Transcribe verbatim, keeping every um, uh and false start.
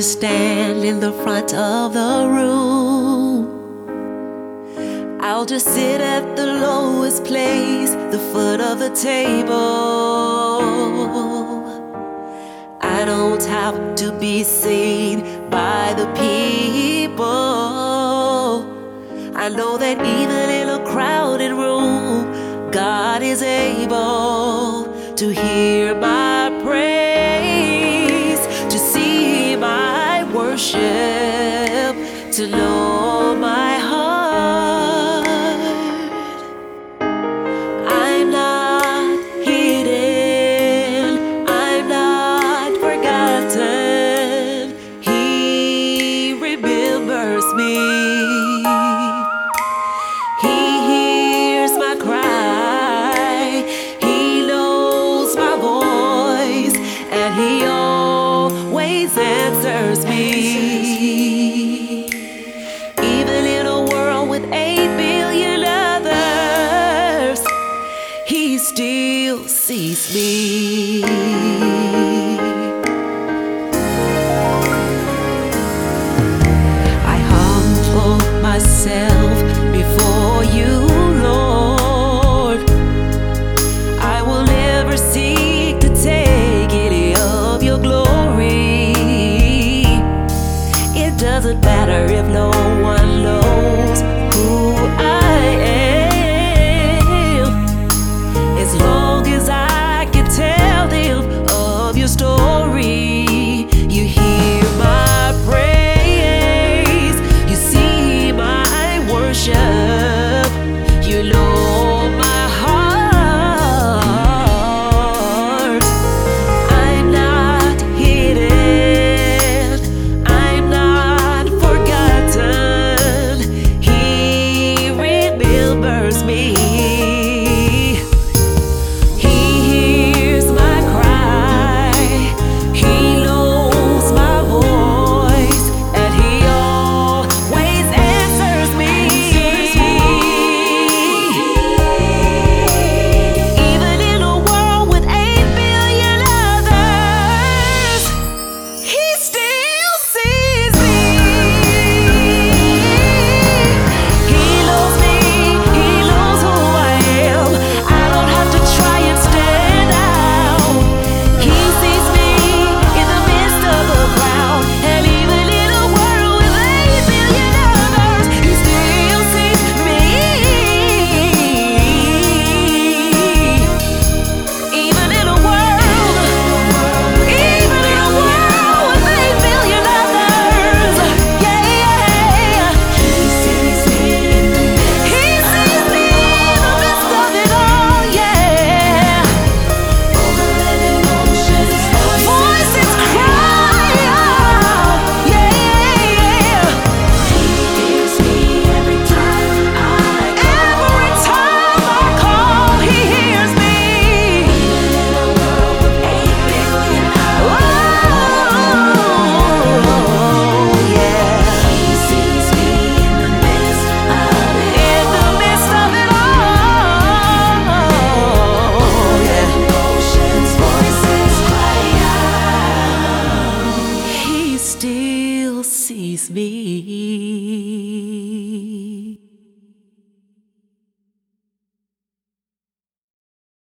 stand in the front of the room. I'll just sit at the lowest place, the foot of the table. I don't have to be seen by the people. I know that even in a crowded room, God is able to hear my praise, to see my worship, to know my heart. I'm not hidden, I'm not forgotten. He remembers me. He hears my cry, He knows my voice, and He always answers me. Even in a world with eight billion others, He still sees me.